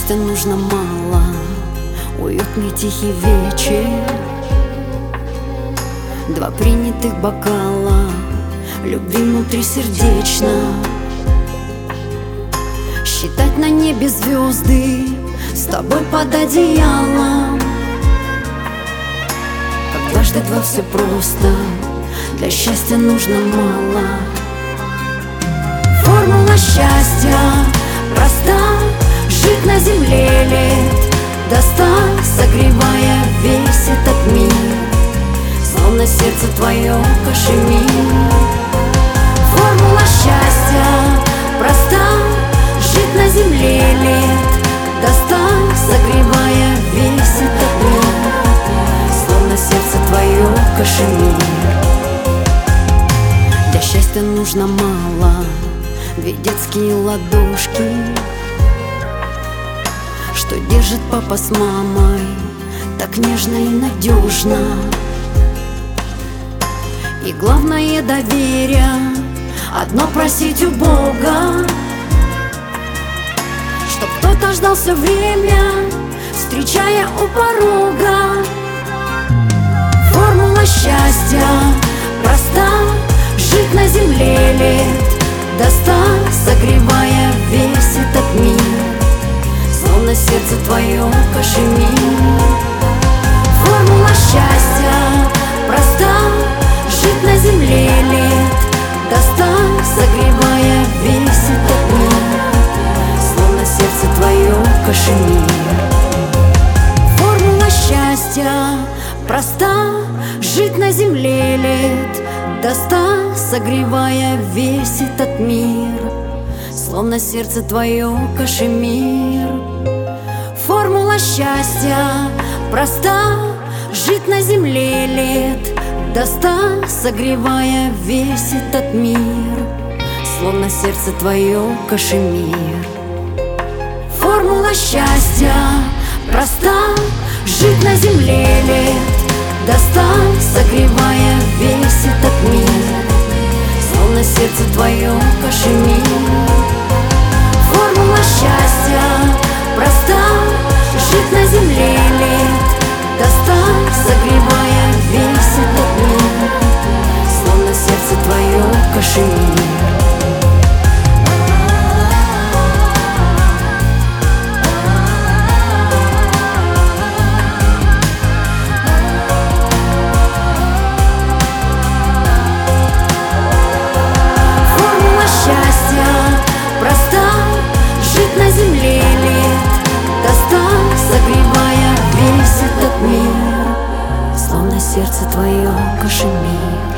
счастья нужно мало, уютный тихий вечер, два принятых бокала любви внутри сердечно, считать на небе звезды с тобой под одеялом. Как дважды два все просто, для счастья нужно мало. Формула счастья проста: жить на земле лет до 100, согревая весь этот мир, словно сердце твое кашемир. Формула счастья проста: жить на земле лет до 100, согревая весь этот мир, словно сердце твое кашемир. Для счастья нужно мало, две детские ладошки, что держит папа с мамой так нежно и надежно. И главное доверие, одно просить у Бога, чтоб кто-то ждал все время, встречая у порога. Формула счастья проста: жить на земле лет до 100, согревая весь этот мир, словно сердце твое кашемир. Формула счастья проста: жить на земле лет до 100, согревая весь этот мир, словно сердце твое кашемир. Формула счастья проста: жить на земле лет до 100, согревая весь этот мир, словно сердце твое кашемир. Формула счастья проста: жить на земле лет до 100, согревая весь этот мир, словно сердце твое кашемир. Формула счастья проста: жить на земле лет до 100, согревая весь этот мир, словно сердце твое кашемир. Формула счастья проста: жить на земле лет до 100, согревая весь этот мир, словно сердце твое кашемир. На земле лет до 100, согревая весь этот мир, словно сердце твое кашемир.